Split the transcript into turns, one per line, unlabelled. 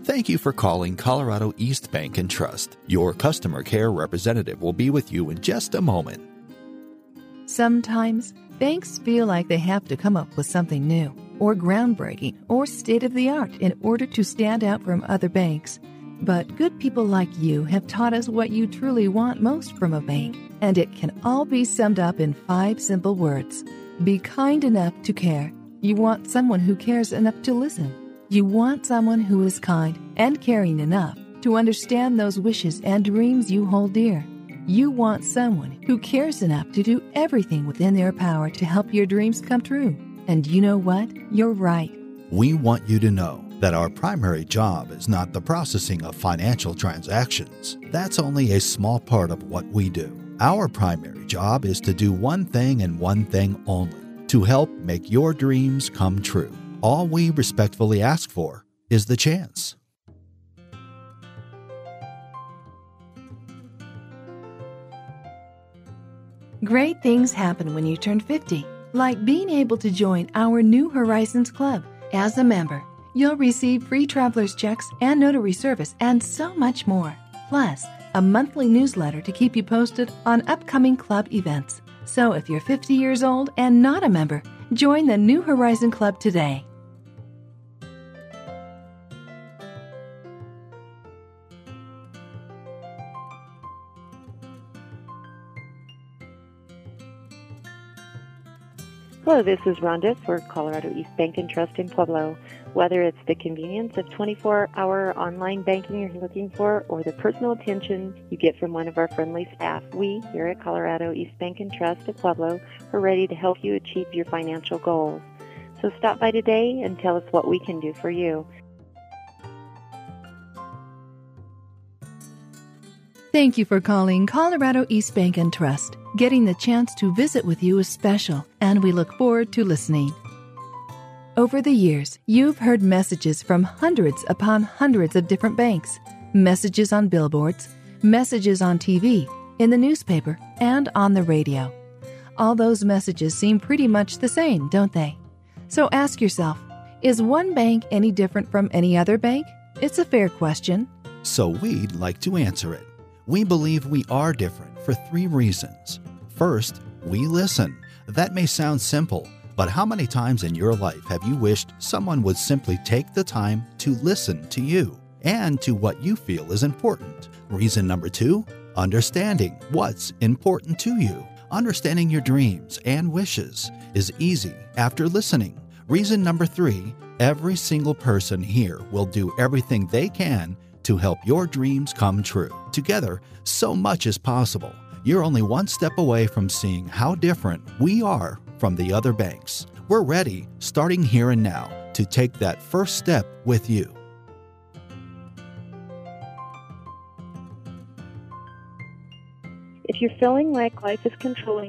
Thank you for calling Colorado East Bank and Trust. Your customer care representative will be with you in just a moment.
Sometimes banks feel like they have to come up with something new or groundbreaking or state-of-the-art in order to stand out from other banks. But good people like you have taught us what you truly want most from a bank, and it can all be summed up in 5 simple words. Be kind enough to care. You want someone who cares enough to listen. You want someone who is kind and caring enough to understand those wishes and dreams you hold dear. You want someone who cares enough to do everything within their power to help your dreams come true. And you know what? You're right.
We want you to know that our primary job is not the processing of financial transactions. That's only a small part of what we do. Our primary job is to do one thing and one thing only, to help make your dreams come true. All we respectfully ask for is the chance.
Great things happen when you turn 50, like being able to join our New Horizons Club. As a member, you'll receive free traveler's checks and notary service and so much more. Plus, a monthly newsletter to keep you posted on upcoming club events. So if you're 50 years old and not a member, join the New Horizon Club today.
Hello, this is Rhonda for Colorado East Bank and Trust in Pueblo. Whether it's the convenience of 24-hour online banking you're looking for or the personal attention you get from one of our friendly staff, we here at Colorado East Bank and Trust of Pueblo are ready to help you achieve your financial goals. So stop by today and tell us what we can do for you.
Thank you for calling Colorado East Bank and Trust. Getting the chance to visit with you is special, and we look forward to listening. Over the years, you've heard messages from hundreds upon hundreds of different banks. Messages on billboards, messages on TV, in the newspaper, and on the radio. All those messages seem pretty much the same, don't they? So ask yourself, is one bank any different from any other bank? It's a fair question.
So we'd like to answer it. We believe we are different for 3 reasons. First, we listen. That may sound simple, but how many times in your life have you wished someone would simply take the time to listen to you and to what you feel is important? Reason number 2, understanding what's important to you. Understanding your dreams and wishes is easy after listening. Reason number 3, every single person here will do everything they can to help your dreams come true. Together, so much is possible. You're only one step away from seeing how different we are from the other banks. We're ready, starting here and now, to take that first step with you.
If you're feeling like life is controlling